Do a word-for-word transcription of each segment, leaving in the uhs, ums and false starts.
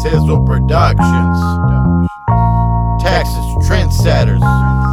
Sizzle Productions, Texas Trendsetters.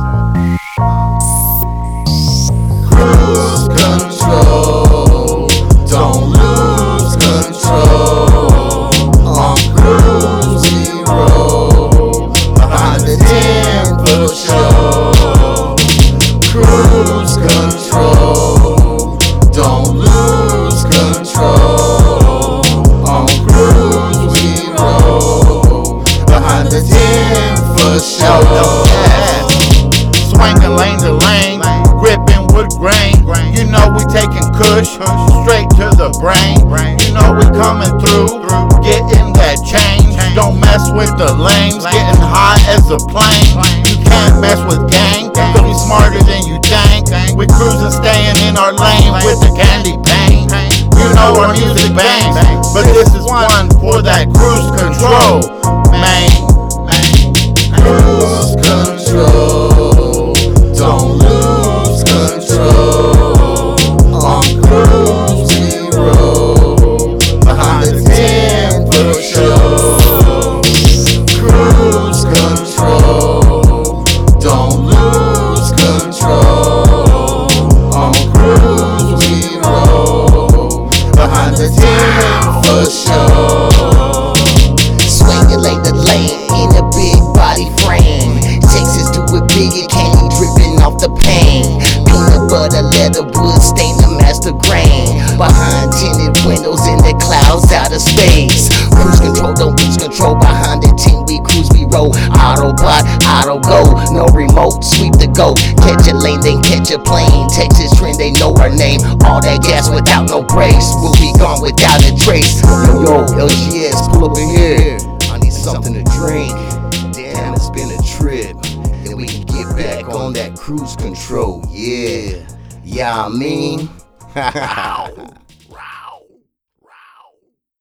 Cruise control, don't lose control. On cruise zero, behind the ten foot show. Cruise control, don't lose control. On cruise zero, behind the ten foot show. Swinging lane to lane, gripping wood grain. You know we taking kush straight to the brain. You know we coming through, getting that change. Don't mess with the lames, getting high as a plane. You can't mess with gang, cause we smarter than you think. We cruising, staying in our lane with the candy paint. You know our music bangs, but this is one for that cruise control, man. Cruise control, don't lose control. On cruise zero, behind the ten foot show. Cruise control, don't lose control. On cruise zero, behind the ten foot show. Swinging lane to lane in a big body frame. Texas do it big, it candy dripping off the pain. Peanut butter, leather, wood stain, the master grain. Behind tinted windows in the clouds, out of space. Cruise control, don't lose control. Behind the ten, we cruise, we roll. Autobot, auto go, no remote, sweep the goat. Catch a lane, then catch a plane. Texas trend, they know our name. All that gas without no brakes. We'll be gone without a trace. Yo, yo, L G S, pull up in here. I need something to drink. Damn, it's been a trip. Then we can get back on that cruise control. Yeah, yeah, I mean.